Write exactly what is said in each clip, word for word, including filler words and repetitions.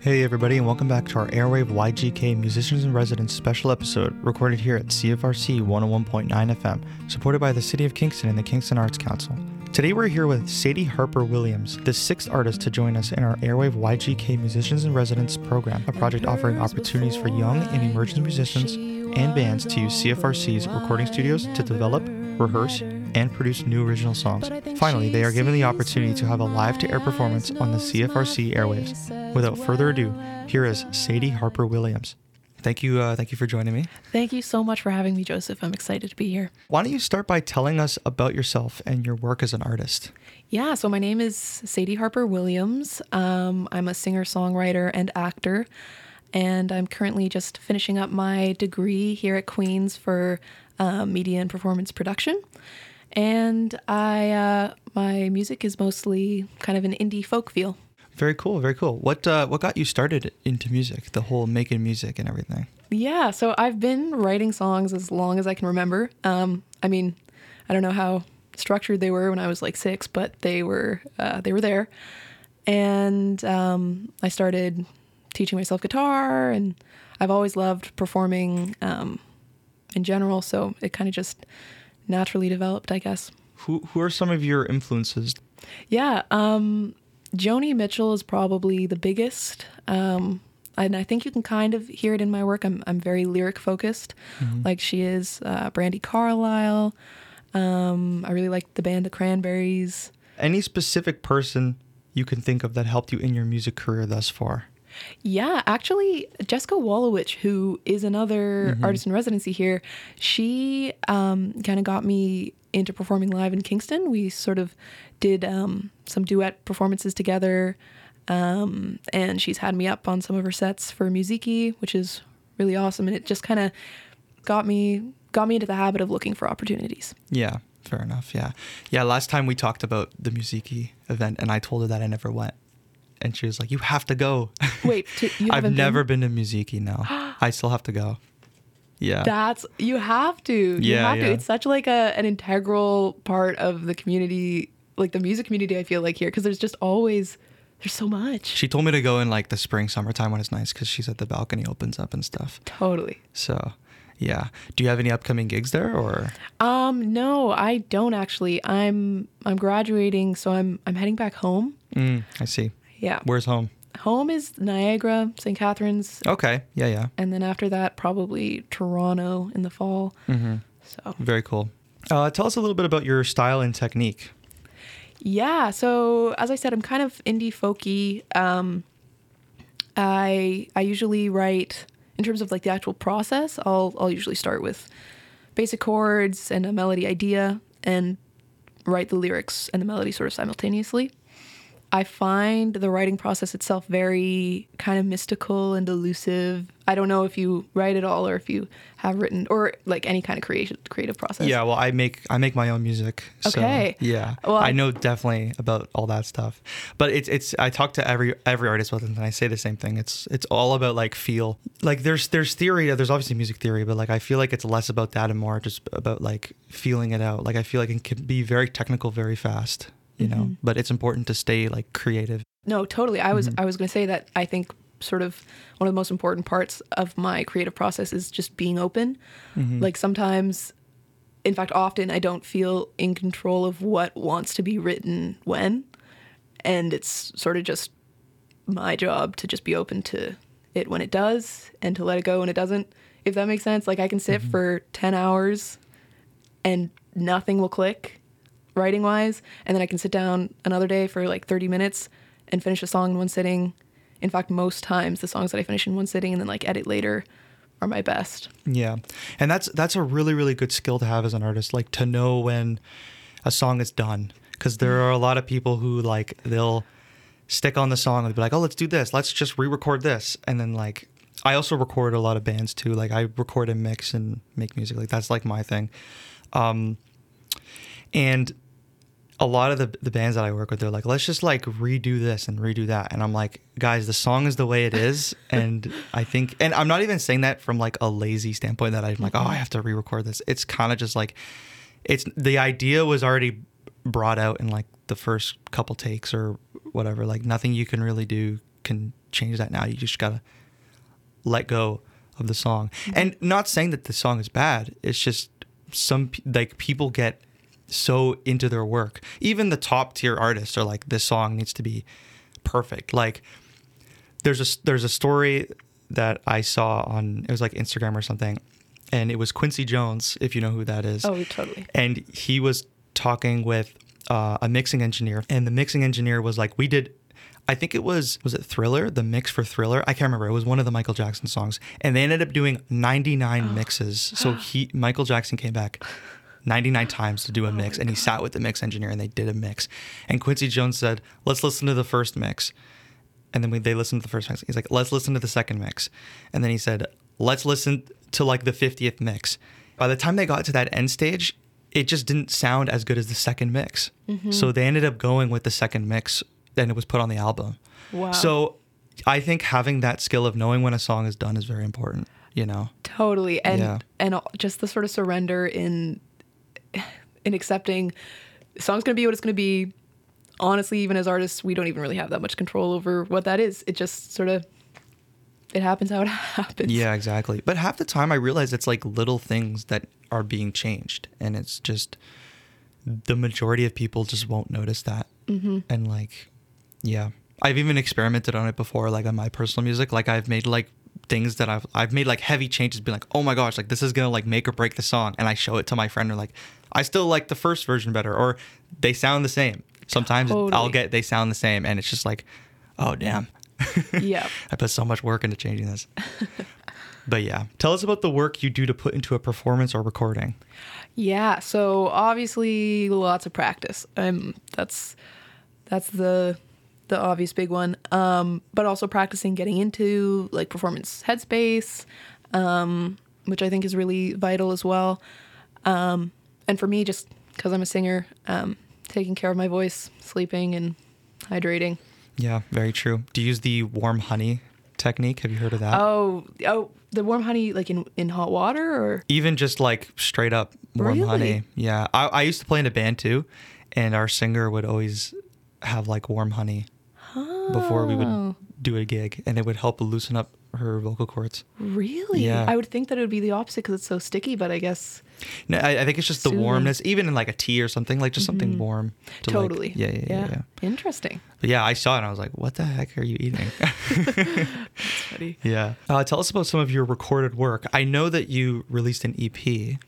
Hey everybody, and welcome back to our Airwave Y G K Musicians in Residence special episode, recorded here at C F R C one oh one point nine F M, supported by the City of Kingston and the Kingston Arts Council. Today we're here with Sadie Harper Williams, the sixth artist to join us in our Airwave Y G K Musicians in Residence program, a project offering opportunities for young and emerging musicians and bands to use C F R C's recording studios to develop, rehearse, and produce new original songs. Finally, they are given the opportunity to have a live-to-air performance on the C F R C airwaves. Without further ado, here is Sadie Harper Williams. Thank you, uh, thank you for joining me. Thank you so much for having me, Joseph. I'm excited to be here. Why don't you start by telling us about yourself and your work as an artist? Yeah, so my name is Sadie Harper Williams. Um, I'm a singer-songwriter and actor, and I'm currently just finishing up my degree here at Queen's for uh, media and performance production. And I, uh, my music is mostly kind of an indie folk feel. Very cool, very cool. What uh, what got you started into music, the whole making music and everything? Yeah, so I've been writing songs as long as I can remember. Um, I mean, I don't know how structured they were when I was like six, but they were uh, they were there. And um, I started teaching myself guitar, and I've always loved performing um, in general, so it kind of just naturally developed, I guess. Who who are some of your influences? Yeah, um, Joni Mitchell is probably the biggest, um, and I think you can kind of hear it in my work. I'm I'm very lyric focused, mm-hmm. like she is. Uh, Brandi Carlile. Um, I really like the band The Cranberries. Any specific person you can think of that helped you in your music career thus far? Yeah, actually, Jessica Wolowich, who is another mm-hmm. artist in residency here, she um, kind of got me into performing live in Kingston. We sort of did um, some duet performances together, um, and she's had me up on some of her sets for Musiki, which is really awesome. And it just kind of got me got me into the habit of looking for opportunities. Yeah, fair enough. Yeah, yeah. Last time we talked about the Musiki event, and I told her that I never went. And she was like, you have to go. Wait, to, you I've haven't never been, been to Musiki, no. I still have to go. Yeah. That's, you have to. You yeah, have to. Yeah. It's such like a an integral part of the community, like the music community, I feel like here, because there's just always, there's so much. She told me to go in like the spring, summertime when it's nice, because she said the balcony opens up and stuff. Totally. So, yeah. Do you have any upcoming gigs there, or? Um, no, I don't actually. I'm I'm graduating, so I'm I'm heading back home. Mm, I see. Yeah. Where's home? Home is Niagara, Saint Catharines. Okay. Yeah, yeah. And then after that, probably Toronto in the fall. Mm-hmm. So very cool. Uh, tell us a little bit about your style and technique. Yeah. So as I said, I'm kind of indie folky. Um, I I usually write in terms of like the actual process. I'll I'll usually start with basic chords and a melody idea and write the lyrics and the melody sort of simultaneously. I find the writing process itself very kind of mystical and elusive. I don't know if you write at all or if you have written or like any kind of creative creative process. Yeah, well, I make I make my own music. Okay. So, yeah, well, I know definitely about all that stuff. But it's it's I talk to every every artist with them and I say the same thing. It's it's all about like feel. Like there's there's theory. There's obviously music theory, but like I feel like it's less about that and more just about like feeling it out. Like I feel like it can be very technical, very fast. You know, mm-hmm. but it's important to stay like creative. No, totally. I was, mm-hmm. I was going to say that I think sort of one of the most important parts of my creative process is just being open. Mm-hmm. Like sometimes, in fact, often I don't feel in control of what wants to be written when. And it's sort of just my job to just be open to it when it does and to let it go when it doesn't, if that makes sense. Like I can sit mm-hmm. for ten hours and nothing will click writing wise, and then I can sit down another day for like thirty minutes and finish a song in one sitting. In fact, most times the songs that I finish in one sitting and then like edit later are my best. Yeah. And that's that's a really, really good skill to have as an artist, like to know when a song is done. Because there are a lot of people who like they'll stick on the song and be like, oh, let's do this. Let's just re-record this. And then like I also record a lot of bands too. Like I record and mix and make music. Like that's like my thing. Um, and a lot of the the bands that I work with, they're like, let's just like redo this and redo that. And I'm like, guys, the song is the way it is. And I think, and I'm not even saying that from like a lazy standpoint that I'm like, oh, I have to re-record this. It's kind of just like, it's the idea was already brought out in like the first couple takes or whatever. Like nothing you can really do can change that now. You just gotta let go of the song. Mm-hmm. And not saying that the song is bad. It's just some like people get so into their work. Even the top tier artists are like, this song needs to be perfect. Like there's a there's a story that I saw on, it was like Instagram or something, and it was Quincy Jones, if you know who that is. Oh, totally. And he was talking with uh, a mixing engineer, and the mixing engineer was like, we did, I think it was, was it Thriller? The mix for Thriller? I can't remember. It was one of the Michael Jackson songs. And they ended up doing ninety-nine oh. mixes. So he, Michael Jackson came back ninety-nine times to do a mix, oh and he God. sat with the mix engineer and they did a mix. And Quincy Jones said, let's listen to the first mix. And then we, they listened to the first mix. He's like, let's listen to the second mix. And then he said, let's listen to like the fiftieth mix. By the time they got to that end stage, it just didn't sound as good as the second mix. Mm-hmm. So they ended up going with the second mix, and it was put on the album. Wow. So I think having that skill of knowing when a song is done is very important, you know? Totally. And yeah. and just the sort of surrender in in accepting the song's going to be what it's going to be. Honestly, even as artists, we don't even really have that much control over what that is. It just sort of, it happens how it happens. Yeah, exactly. But half the time I realize it's like little things that are being changed. And it's just, the majority of people just won't notice that. Mm-hmm. And like, yeah. I've even experimented on it before, like on my personal music. Like I've made like things that I've, I've made like heavy changes, be like, oh my gosh, like this is going to like make or break the song. And I show it to my friend, and like, I still like the first version better, or they sound the same. Sometimes totally. I'll get, they sound the same, and it's just like, oh, damn. Yeah. I put so much work into changing this. But yeah. Tell us about the work you do to put into a performance or recording. Yeah. So obviously lots of practice. Um, that's, that's the, the obvious big one. Um, but also practicing getting into like performance headspace, um, which I think is really vital as well. Um, and for me, just because I'm a singer, um, taking care of my voice, sleeping and hydrating. Yeah, very true. Do you use the warm honey technique? Have you heard of that? Oh, oh, the warm honey, like in, in hot water, or even just like straight up warm really? honey. Yeah, I, I used to play in a band too, and our singer would always have like warm honey oh. before we would do a gig, and it would help loosen up her vocal cords. Really? Yeah. I would think that it would be the opposite because it's so sticky, but I guess. No, I, I think it's just soothing. The warmness, even in like a tea or something, like just mm-hmm. something warm. To totally. Like, yeah, yeah, yeah, yeah. Interesting. But yeah, I saw it and I was like, what the heck are you eating? That's funny. Yeah. Uh, tell us about some of your recorded work. I know that you released an E P.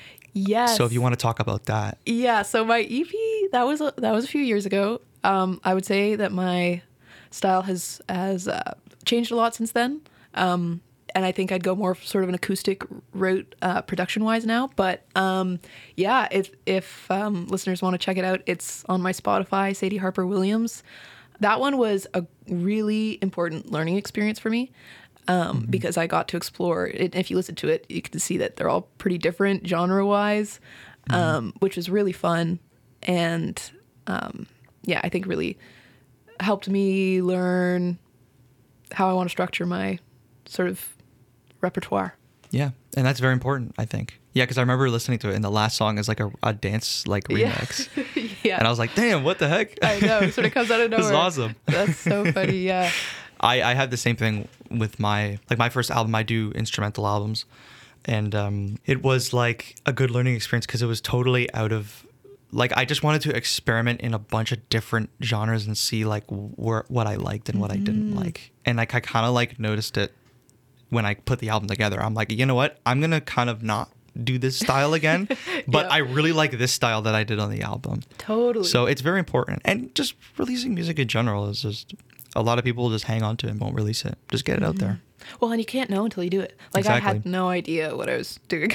Yes. So if you want to talk about that. Yeah. So my E P, that was a, that was a few years ago. Um, I would say that my style has, has uh, changed a lot since then. Um, and I think I'd go more sort of an acoustic route, uh, production wise now. But, um, yeah, if, if, um, listeners want to check it out, it's on my Spotify, Sadie Harper Williams. That one was a really important learning experience for me, um, mm-hmm. because I got to explore it. If you listen to it, you can see that they're all pretty different genre wise, mm-hmm. um, which was really fun. And, um, yeah, I think really helped me learn how I want to structure my sort of repertoire. Yeah, and that's very important, I think. Yeah, because I remember listening to it, and the last song is like a, a dance like remix. Yeah. Yeah. And I was like, damn, what the heck? I know, it sort of comes out of nowhere. This is awesome. That's so funny, yeah. I, I had the same thing with my, like my first album. I do instrumental albums, and um, it was like a good learning experience because it was totally out of, like I just wanted to experiment in a bunch of different genres and see like where, what I liked and what mm-hmm. I didn't like. And like I kind of like noticed it when I put the album together. I'm like, you know what? I'm going to kind of not do this style again, but yeah. I really like this style that I did on the album. Totally. So it's very important. And just releasing music in general is just, a lot of people just hang on to it and won't release it. Just get it mm-hmm. out there. Well, and you can't know until you do it. Like exactly. I had no idea what I was doing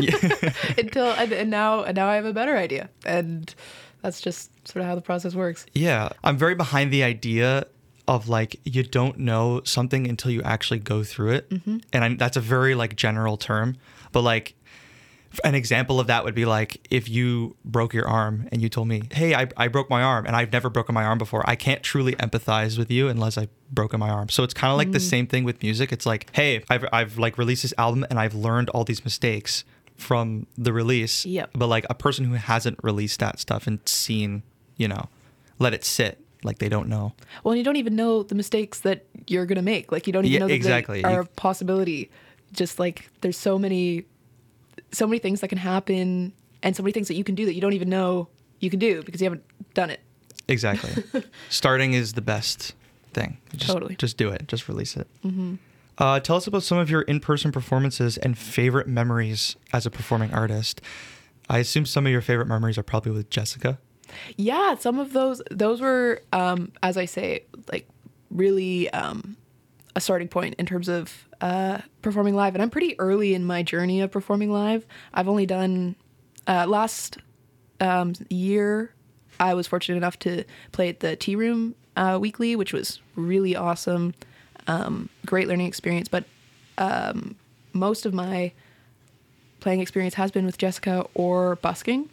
until, and, and now, and now I have a better idea. And that's just sort of how the process works. Yeah. I'm very behind the idea of like, you don't know something until you actually go through it. Mm-hmm. And I'm, that's a very like general term, but like an example of that would be like, if you broke your arm and you told me, hey, I, I broke my arm and I've never broken my arm before. I can't truly empathize with you unless I've broken my arm. So it's kind of like mm. the same thing with music. It's like, hey, I've, I've like released this album and I've learned all these mistakes from the release. Yep. But like a person who hasn't released that stuff and seen, you know, let it sit, like they don't know. Well, and you don't even know the mistakes that you're gonna make. Like you don't even Yeah, know that exactly. they are You- a possibility. Just like there's so many, so many things that can happen, and so many things that you can do that you don't even know you can do because you haven't done it. Exactly. Starting is the best thing. Just, Totally. Just do it. Just release it. Mm-hmm. Uh, tell us about some of your in-person performances and favorite memories as a performing artist. I assume some of your favorite memories are probably with Jessica. Yeah, some of those those were, um, as I say, like really um, a starting point in terms of uh, performing live. And I'm pretty early in my journey of performing live. I've only done uh, last um, year. I was fortunate enough to play at the Tea Room uh, weekly, which was really awesome. Um, great learning experience. But um, most of my playing experience has been with Jessica or busking,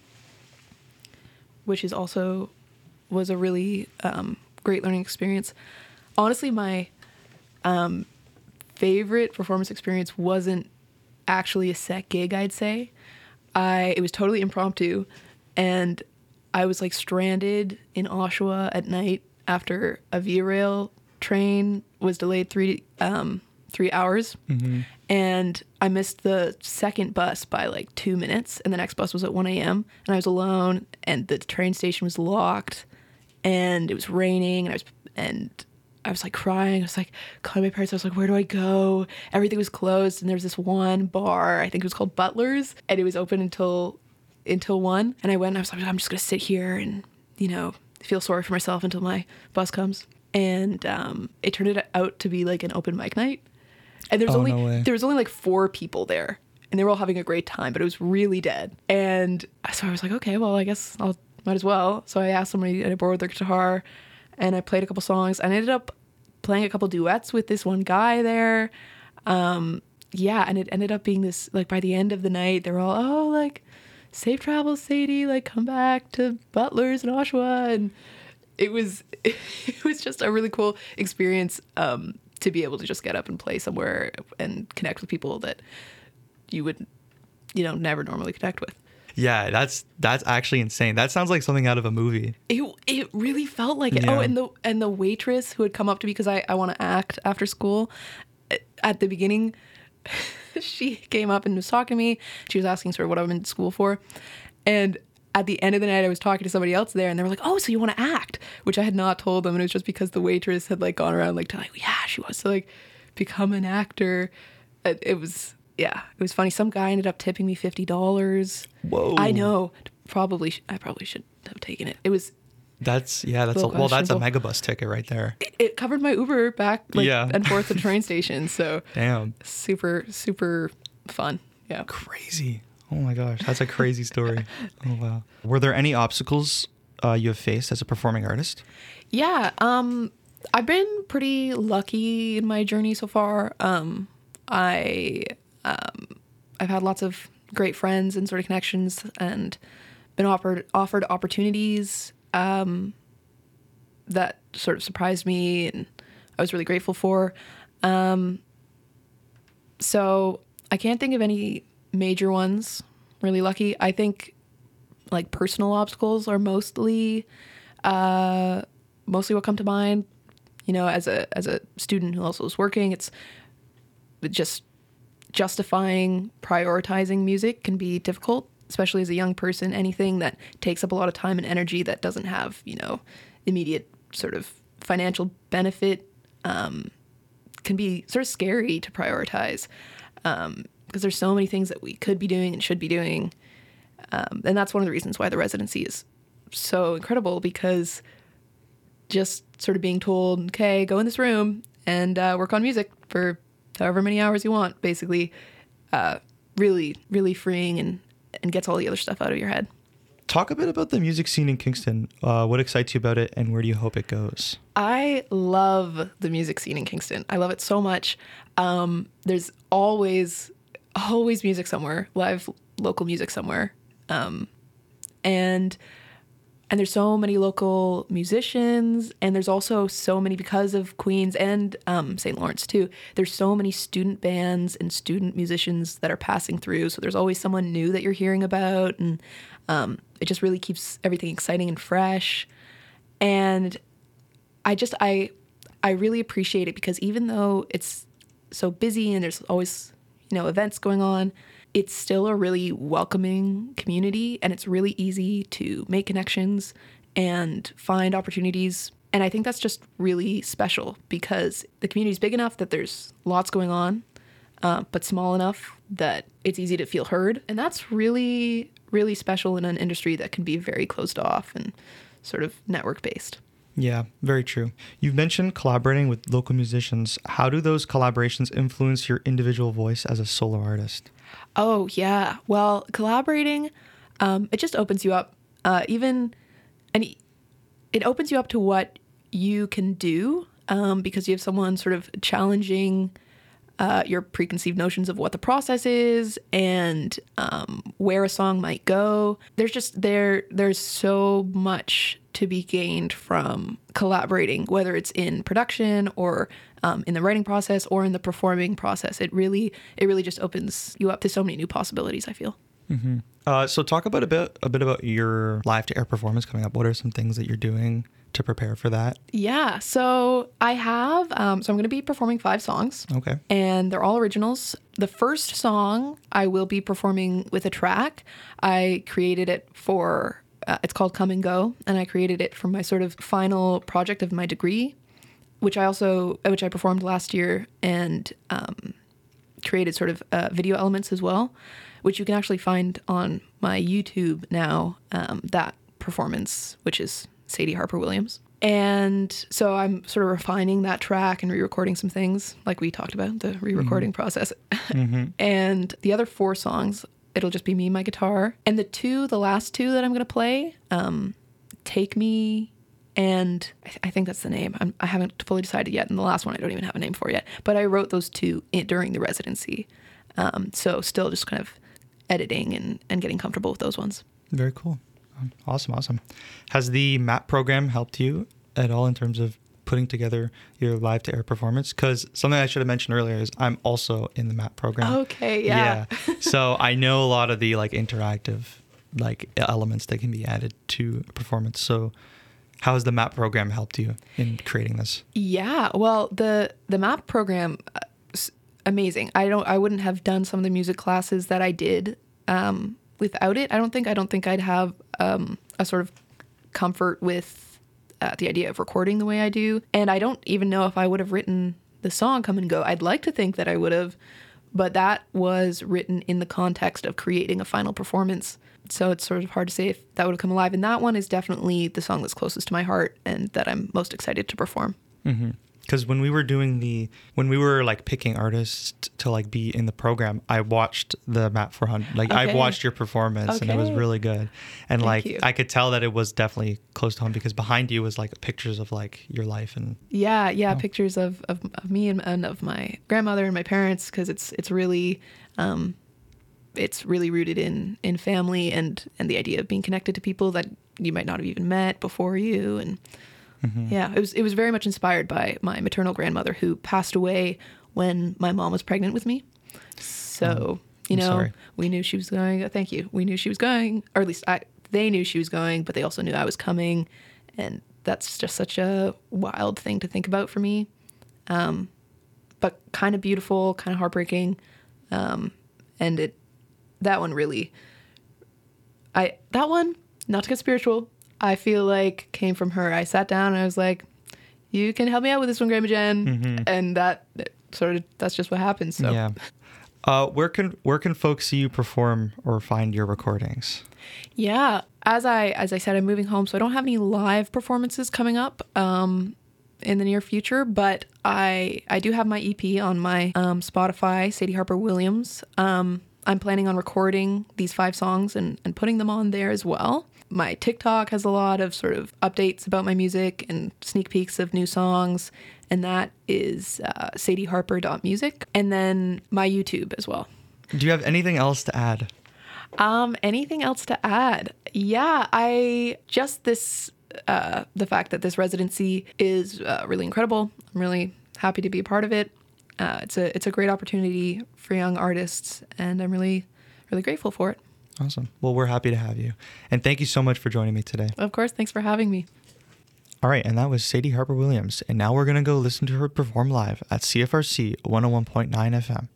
which is also was a really um, great learning experience. Honestly, my um, favorite performance experience wasn't actually a set gig, I'd say. I it was totally impromptu, and I was like stranded in Oshawa at night after a Via Rail train was delayed three um, three hours, Mm-hmm. and I missed the second bus by like two minutes, and the next bus was at one a.m. and I was alone, and the train station was locked, and it was raining, and I was and I was like crying. I was like calling my parents. I was like, where do I go? Everything was closed, and there was this one bar. I think it was called Butler's, and it was open until until one. And I went. And I was like, I'm just gonna sit here and you know feel sorry for myself until my bus comes. And um, it turned it out to be like an open mic night. And there was Oh, only no way. there was only like four people there, and they were all having a great time, but it was really dead. And so I was like, okay, well, I guess I'll might as well. So I asked somebody, and I borrowed their guitar, and I played a couple songs. And I ended up playing a couple duets with this one guy there. Um, yeah, and it ended up being this like by the end of the night, they were all, oh, like safe travels, Sadie, like come back to Butler's and Oshawa, and it was it was just a really cool experience. Um, to be able to just get up and play somewhere and connect with people that you would, you know, never normally connect with. Yeah, that's that's actually insane. That sounds like something out of a movie. It it really felt like it. Yeah. Oh, and the and the waitress who had come up to me because I, I want to act after school, at the beginning, she came up and was talking to me. She was asking sort of what I'm in school for. And at the end of the night, I was talking to somebody else there, and they were like, oh, so you want to act? Which I had not told them. And it was just because the waitress had like gone around like telling, like, yeah, she wants to like become an actor. It, it was, yeah, it was funny. Some guy ended up tipping me fifty dollars. Whoa. I know. Probably, sh- I probably should have taken it. It was, That's yeah. That's a, Little well. That's a questionable. megabus ticket right there. it, it covered my Uber back like Yeah. and forth to the train station. So Damn. super, super fun. Yeah. Crazy. Oh my gosh, that's a crazy story. Oh wow. Were there any obstacles uh, you have faced as a performing artist? Yeah, um, I've been pretty lucky in my journey so far. Um, I, um, I've had lots of great friends and sort of connections, and been offered offered opportunities um, that sort of surprised me, and I was really grateful for. Um, so I can't think of any major ones. Really lucky. I think like personal obstacles are mostly uh, mostly what come to mind. You know, as a as a student who also is working, it's just justifying prioritizing music can be difficult, especially as a young person. Anything that takes up a lot of time and energy that doesn't have, you know, immediate sort of financial benefit um, can be sort of scary to prioritize. Um, because there's so many things that we could be doing and should be doing. Um, and that's one of the reasons why the residency is so incredible, because just sort of being told, okay, go in this room and uh, work on music for however many hours you want, basically, uh, really, really freeing and, and gets all the other stuff out of your head. Talk a bit about the music scene in Kingston. Uh, what excites you about it, and where do you hope it goes? I love the music scene in Kingston. I love it so much. Um, there's always, always music somewhere, live local music somewhere. Um, and, and there's so many local musicians, and there's also so many, because of Queens and, um, Saint Lawrence too, there's so many student bands and student musicians that are passing through. So there's always someone new that you're hearing about. And, um, it just really keeps everything exciting and fresh. And I just, I, I really appreciate it because even though it's so busy and there's always, you know, events going on, it's still a really welcoming community, and it's really easy to make connections and find opportunities. And I think that's just really special because the community is big enough that there's lots going on, uh, but small enough that it's easy to feel heard. And that's really, really special in an industry that can be very closed off and sort of network based. Yeah, very true. You've mentioned collaborating with local musicians. How do those collaborations influence your individual voice as a solo artist? Oh, yeah. Well, collaborating, um, it just opens you up. Uh, even, and it opens you up to what you can do um, because you have someone sort of challenging uh, your preconceived notions of what the process is and um, where a song might go. There's just there. There's so much to be gained from collaborating, whether it's in production or um, in the writing process or in the performing process. It really, it really just opens you up to so many new possibilities, I feel. Mm-hmm. Uh, so talk about a bit, a bit about your live to air performance coming up. What are some things that you're doing to prepare for that? Yeah, so I have, um, so I'm going to be performing five songs. Okay. And they're all originals. The first song I will be performing with a track. I created it for, uh, it's called Come and Go. And I created it for my sort of final project of my degree, which I also, which I performed last year and um, created sort of uh, video elements as well, which you can actually find on my YouTube now, um, that performance, which is Sadie Harper Williams. And so I'm sort of refining that track and re-recording some things like we talked about, the re-recording mm-hmm. process. Mm-hmm. And the other four songs, it'll just be me and my guitar. And the two, the last two that I'm going to play, um, Take Me, and I, th- I think that's the name. I'm, I haven't fully decided yet. And the last one I don't even have a name for yet. But I wrote those two in, during the residency. Um, so still just kind of editing and, and getting comfortable with those ones. Very cool. Awesome, awesome. Has the M A P program helped you at all in terms of putting together your live to air performance? Because something I should have mentioned earlier is I'm also in the M A P program. Okay, yeah. Yeah. So I know a lot of the like interactive like elements that can be added to a performance. So how has the M A P program helped you in creating this? Yeah, well, the the M A P program, uh, amazing. I don't. I wouldn't have done some of the music classes that I did um, without it. I don't think. I don't think I'd have um, a sort of comfort with uh, the idea of recording the way I do. And I don't even know if I would have written the song Come and Go. I'd like to think that I would have, but that was written in the context of creating a final performance. So it's sort of hard to say if that would have come alive. And that one is definitely the song that's closest to my heart and that I'm most excited to perform. Mm-hmm. Because when we were doing the, when we were like picking artists to like be in the program, I watched the M A P four hundred. Like okay. I watched your performance okay. and it was really good. And Thank like you. I could tell that it was definitely close to home because behind you was like pictures of like your life and. Yeah, yeah, oh. pictures of, of, of me and, and of my grandmother and my parents because it's it's really, um, it's really rooted in in family and and the idea of being connected to people that you might not have even met before you and. Mm-hmm. Yeah, it was it was very much inspired by my maternal grandmother who passed away when my mom was pregnant with me. So, oh, you know, sorry. we knew she was going. Thank you. We knew she was going, or at least I, they knew she was going, but they also knew I was coming. And that's just such a wild thing to think about for me. Um, but kind of beautiful, kind of heartbreaking. Um, and it, that one really, I, that one, not to get spiritual, I feel like came from her. I sat down and I was like, you can help me out with this one, Grandma Jen. Mm-hmm. And that sort of, that's just what happened. So yeah. Uh, where can, where can folks see you perform or find your recordings? Yeah. As I, as I said, I'm moving home, so I don't have any live performances coming up, um, in the near future, but I, I do have my E P on my, um, Spotify, Sadie Harper Williams. Um, I'm planning on recording these five songs and, and putting them on there as well. My TikTok has a lot of sort of updates about my music and sneak peeks of new songs. And that is uh, sadie harper dot music. And then my YouTube as well. Do you have anything else to add? Um, anything else to add? Yeah, I just this, uh, the fact that this residency is uh, really incredible. I'm really happy to be a part of it. Uh, it's a it's a great opportunity for young artists, and I'm really, really grateful for it. Awesome. Well, we're happy to have you. And thank you so much for joining me today. Of course. Thanks for having me. All right, and that was Sadie Harper Williams. And now we're going to go listen to her perform live at C F R C one oh one point nine F M.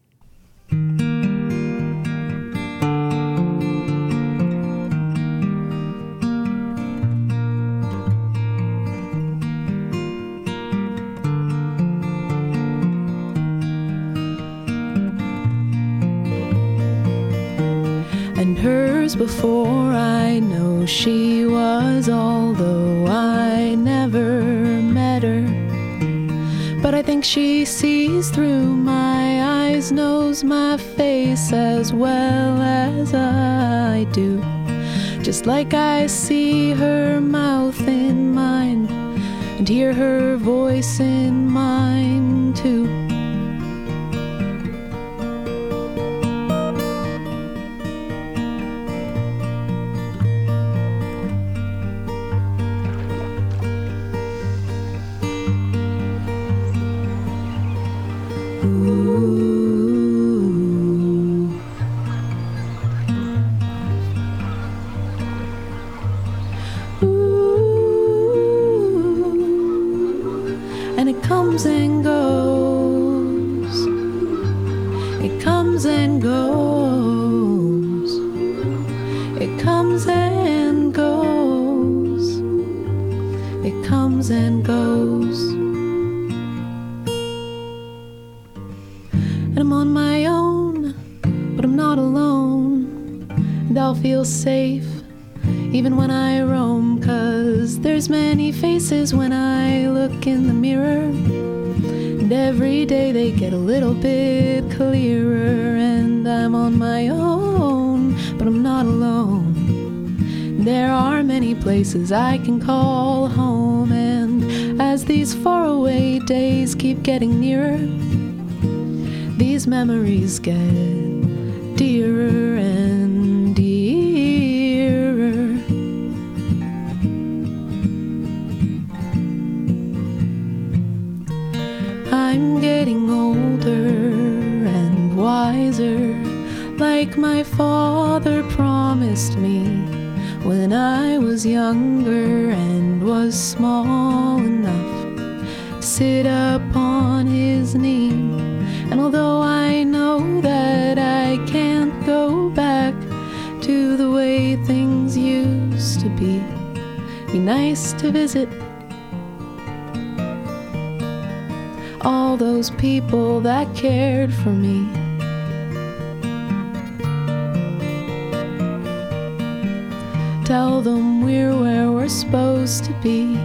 And hers before I know she was, although I never met her. But I think she sees through my eyes, knows my face as well as I do. Just like I see her mouth in mine and hear her voice in mine too. And it comes and goes, it comes and goes, it comes and goes, it comes and goes. And I'm on my own, but I'm not alone, and I'll feel safe even when I roam, 'cause there's many faces when I look in the mirror, and every day they get a little bit clearer. And I'm on my own, but I'm not alone. There are many places I can call home, and as these faraway days keep getting nearer, these memories get dearer and dearer. I'm getting older and wiser, like my father promised me when I was younger and was small enough to sit up on his knee. And although I know that I can't go back to the way things used to be, it'd be nice to visit all those people that cared for me. Tell them we're where we're supposed to be.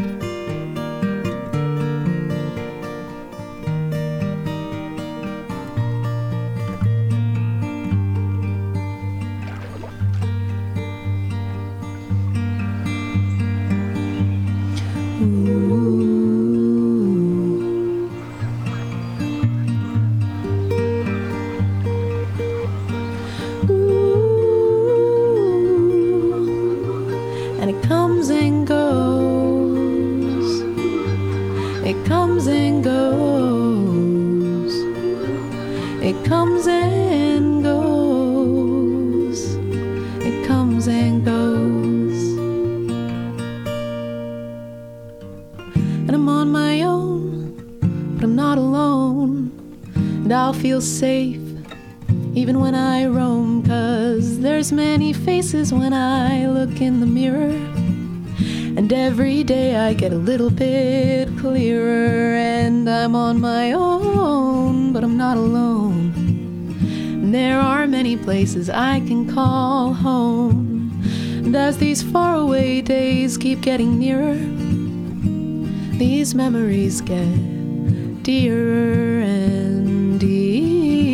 Safe even when I roam, 'cause there's many faces when I look in the mirror, and every day I get a little bit clearer. And I'm on my own, but I'm not alone. And there are many places I can call home, and as these faraway days keep getting nearer, these memories get dearer and dearer.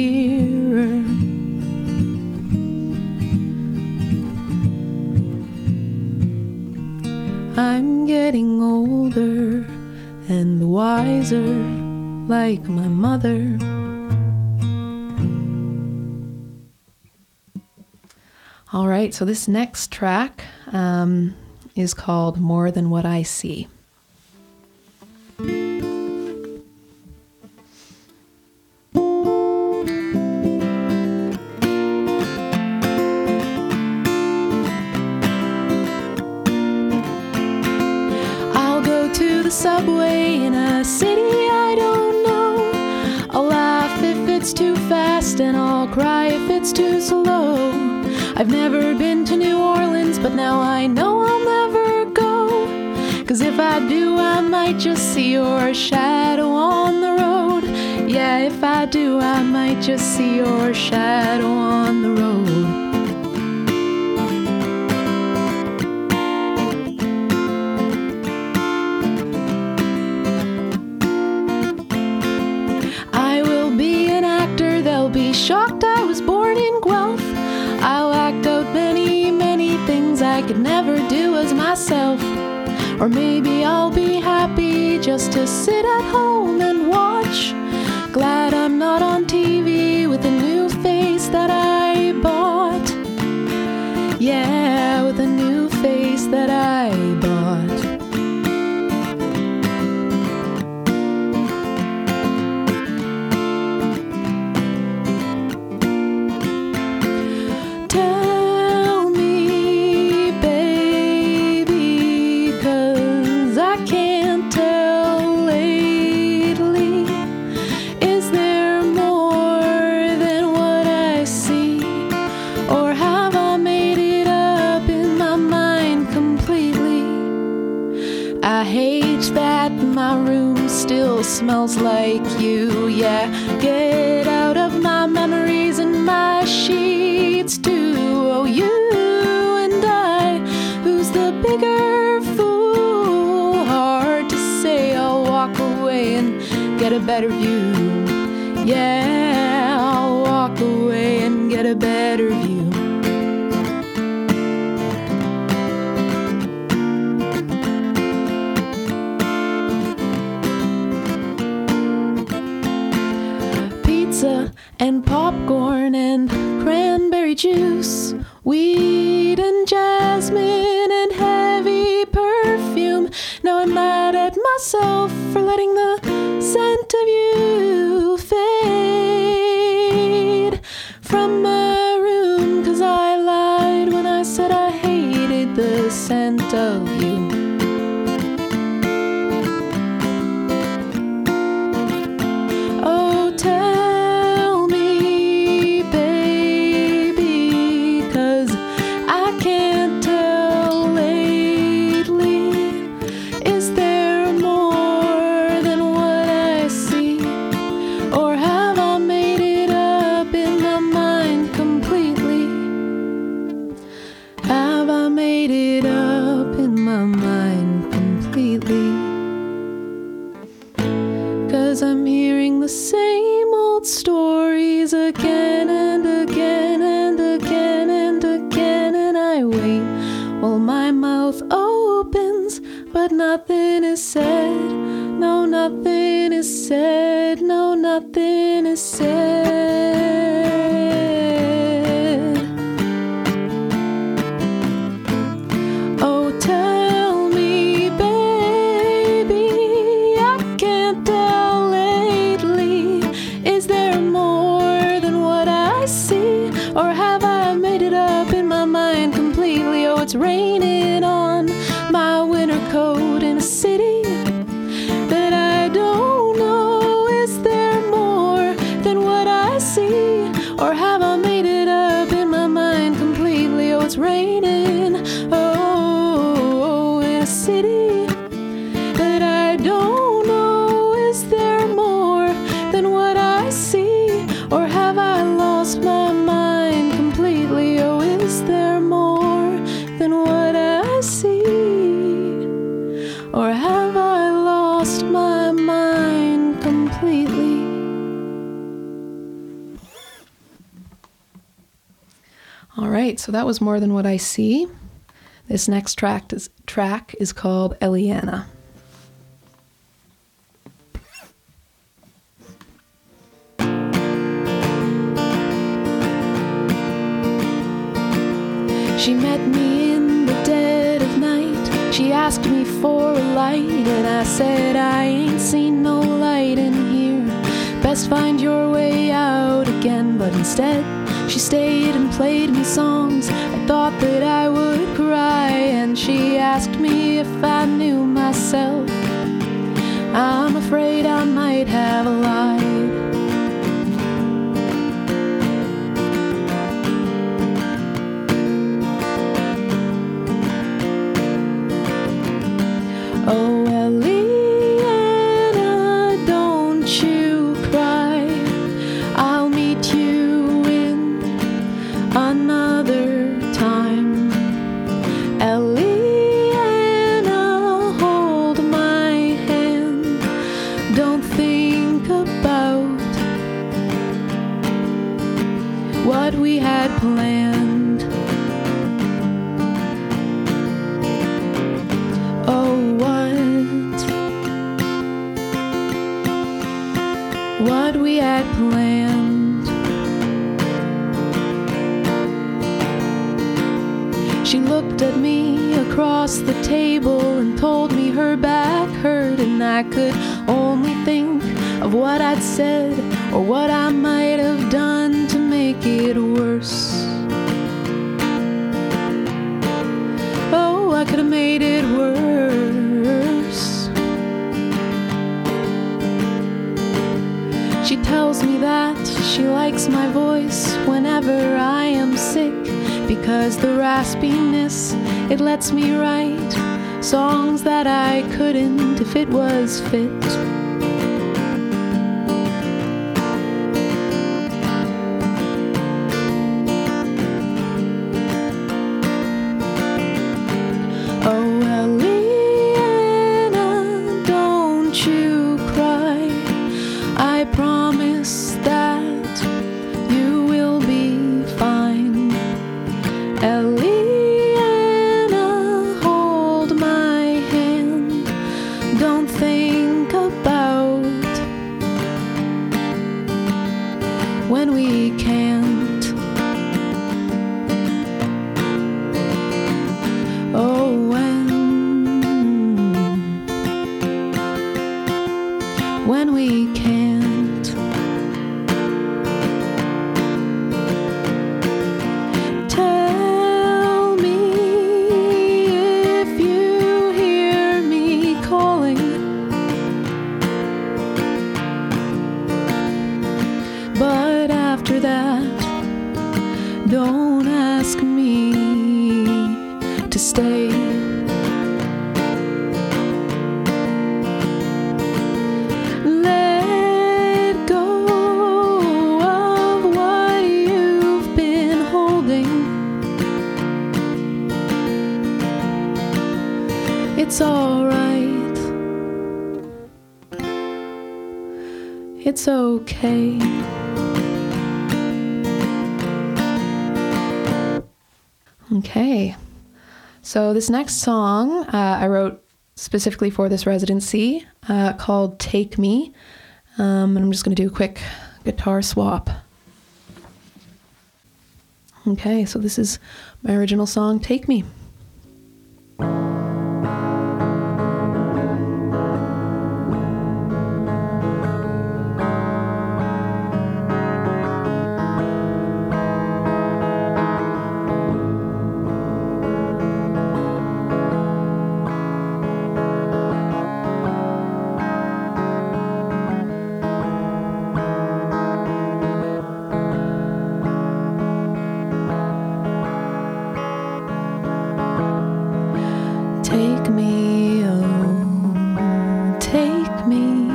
I'm getting older and wiser, like my mother. All right, so this next track um, is called More Than What I See. I'll go it's too fast, and I'll cry if it's too slow. I've never been to New Orleans, but now I know I'll never go. 'Cause if I do, I might just see your shadow on the road. Yeah, if I do, I might just see your shadow on the road. I will be an actor, they'll be shocked I was born in Guelph. I'll act out many, many things I could never do as myself. Or maybe I'll be happy just to sit at home and watch. Glad I'm not on T V with a new face that I bought. Yeah, with a new face that I bought. Tell me, baby, 'cause I can't tell lately. Is there more than what I see? Or have I made it up in my mind completely? I hate that my room still smells like you. Yeah, get out of my memories and my sheets too. Oh, you and I, who's the bigger fool? Hard to say. I'll walk away and get a better view. Yeah, I'll walk away and get a better view. Pizza and popcorn and cranberry juice, weed and jasmine and heavy perfume. Now I'm mad at myself for letting the scent of you fade from my room. 'Cause I lied when I said I hated the scent of you. Oh, tell me, baby, 'cause I can't tell lately. Is there more than what I see? Or have I made it up in my mind completely? Have I made it up in my mind completely? 'Cause I'm hearing the same old stories again and again and again and again. And I wait while my mouth opens, but nothing is said. No, nothing is said. No, nothing is said. Oh, tell me, baby, I can't tell lately. Is there more than what I see? Or have I made it up in my mind completely? Oh, it's raining on my winter coat in a city that I don't know. Is there more than what I see? Or have I made it up in my mind completely? Oh, it's raining, oh, in a city that I don't know. Is there more than what I see? Or have I lost my mind completely? Oh, is there more than what I see? Or have I lost my mind completely? All right, so that was More Than What I See. This next track is, track is called Eliana. She met me in the dead of night. She asked me for a light, and I said I ain't seen no light in here. Best find your way out again. But instead she stayed and played me songs. I thought that I would cry, and she asked me if I knew myself. I'm afraid I might have lied. don't you cry. I'll meet you in another time. Eliana, hold my hand. Don't think about what we had planned. Oh, what, what we had planned. She looked at me across the table and told me her back hurt, and I could only think of what I'd said or what I might have done to make it worse. Oh, I could have made it worse. She tells me that she likes my voice whenever I am sick, because the raspiness, it lets me write songs that I couldn't if it was fit. Oh, Eliana, don't you cry. I promise that you will be fine. Eliana, hold my hand. Don't think about when we can't. Oh, when, when we can't. Tell me if you hear me calling, but after that, don't ask me to stay. Let go of what you've been holding. It's all right. It's okay. Okay. So this next song uh, I wrote specifically for this residency, uh, called Take Me. Um, and I'm just going to do a quick guitar swap. Okay, so this is my original song, Take Me. Take me, oh, take me.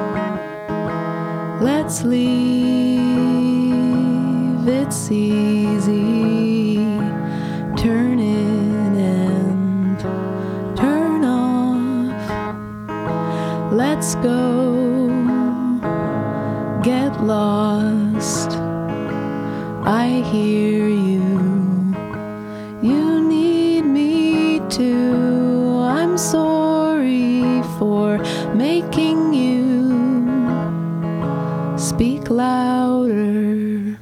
Let's leave, it's easy. Turn in and turn off. Let's go, get lost. I hear you, you need me too. I'm sorry for making you speak louder.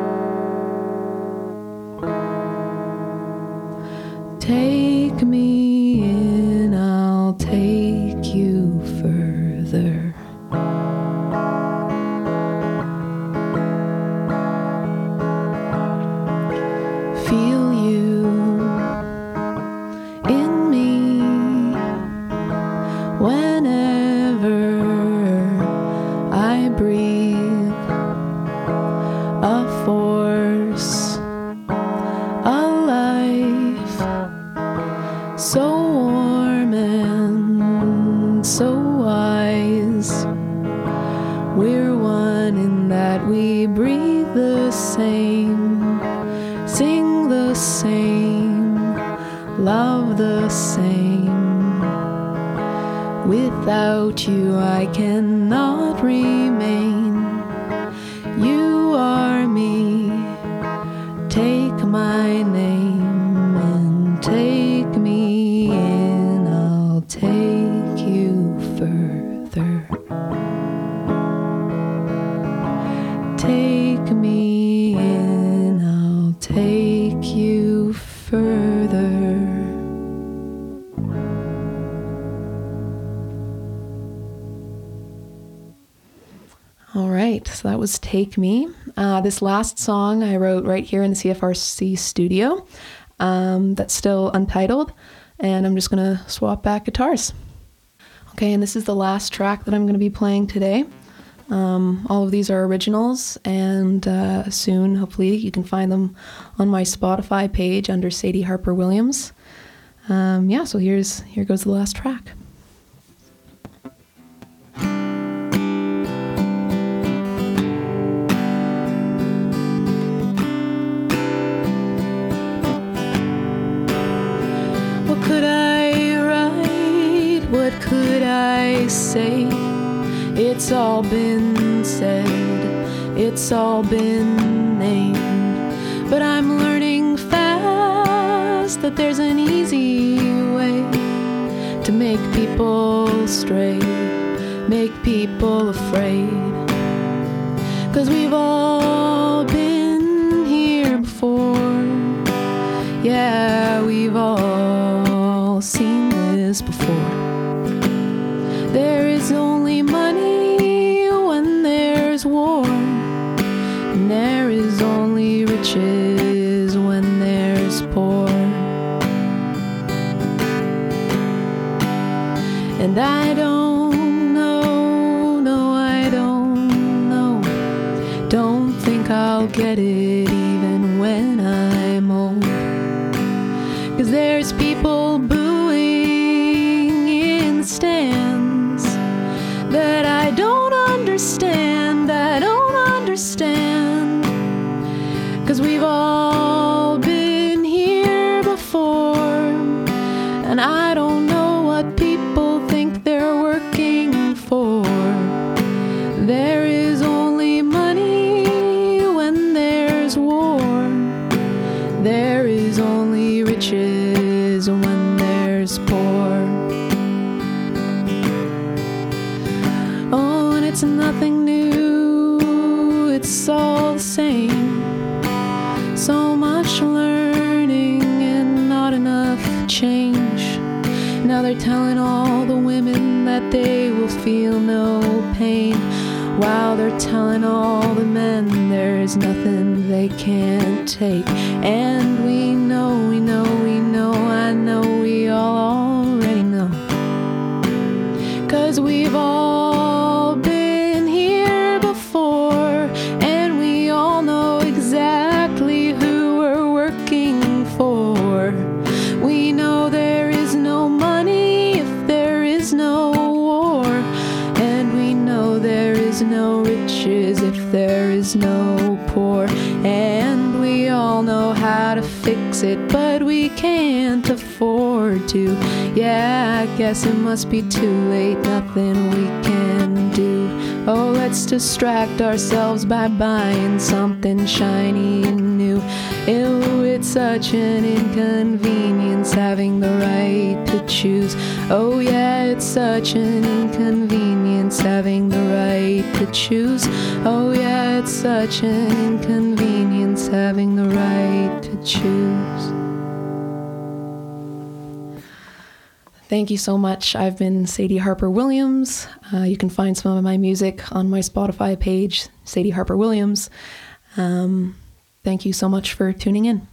Take me in, I'll take you further. Feel you in me whenever I breathe. A force, a life, so warm and so wise. We're one in that we breathe the same, sing the same, love the same. Without you I cannot remain. You are me. Take my name and take me in. I'll take you further. Take me in. I'll take you further. All right, so that was Take Me. Uh, this last song I wrote right here in the C F R C studio. Um, that's still untitled, and I'm just going to swap back guitars. Okay, and this is the last track that I'm going to be playing today. Um, all of these are originals, and uh, soon, hopefully, you can find them on my Spotify page under Sadie Harper Williams. Um, yeah, so here's here goes the last track. What could I write? What could I say? It's all been said, it's all been named. But I'm learning fast that there's an easy way to make people stray, make people afraid. 'Cause we've all been here before. Yeah, we've all seen this before. There is only money when there's war, and there is only riches when there's poor. And I don't know, no, I don't know. Don't think I'll get it even when I'm old. 'Cause there's people booing in the stands that I don't understand, I don't understand. 'Cause we've all been here before, and I don't know what people think they're working for. There is only money when there's war. There is only riches when there's poor. Oh, and it's nothing new, it's all the same. So much learning and not enough change. Now they're telling all the women that they will feel no pain, while they're telling all the men there's nothing they can't take. And we know, we know, we know, I know we all already know. 'Cause we've all been here before, and we all know exactly who we're working for. We know there is no money if there is no war, and we know there is no riches if there is no poor. And we all know how to fix it, but we can't afford to. Yeah, I guess it must be too late, nothing we can do. Oh, let's distract ourselves by buying something shiny and new. Ew, it's such an inconvenience having the right to choose. Oh yeah, it's such an inconvenience having the right to choose. Oh yeah, it's such an inconvenience having the right to choose. Thank you so much. I've been Sadie Harper Williams. Uh, you can find some of my music on my Spotify page, Sadie Harper Williams. Um, thank you so much for tuning in.